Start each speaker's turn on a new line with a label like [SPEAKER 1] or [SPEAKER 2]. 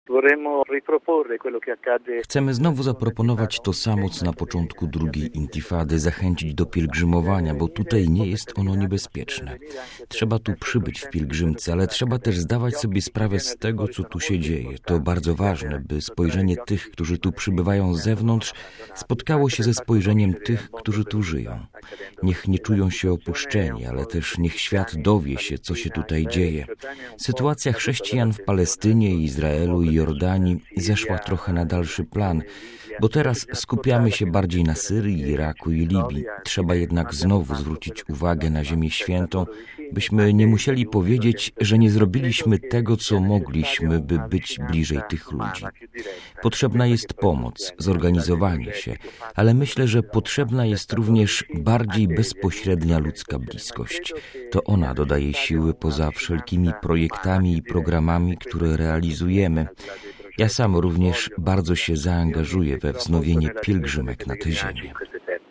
[SPEAKER 1] Chcemy znowu zaproponować to samo, co na początku drugiej intifady, zachęcić do pielgrzymowania, bo tutaj nie jest ono niebezpieczne. Trzeba tu przybyć w pielgrzymce, ale trzeba też zdawać sobie sprawę z tego, co tu się dzieje. To bardzo ważne, by spojrzenie tych, którzy tu przybywają z zewnątrz, spotkało się ze spojrzeniem tych, którzy tu żyją. Niech nie czują się opuszczeni, ale też niech świat dowie się, co się tutaj dzieje. Sytuacja chrześcijan w Palestynie, Izraelu i Jordanii zeszła trochę na dalszy plan, bo teraz skupiamy się bardziej na Syrii, Iraku i Libii. Trzeba jednak znowu zwrócić uwagę na Ziemię Świętą, byśmy nie musieli powiedzieć, że nie zrobiliśmy tego, co mogliśmy, by być bliżej tych ludzi. Potrzebna jest pomoc, zorganizowanie się, ale myślę, że potrzebna jest również bardziej bezpośrednia ludzka bliskość. To ona dodaje siły poza wszelkimi projektami i programami, które realizujemy. Ja sam również bardzo się zaangażuję we wznowienie pielgrzymek na tę ziemię.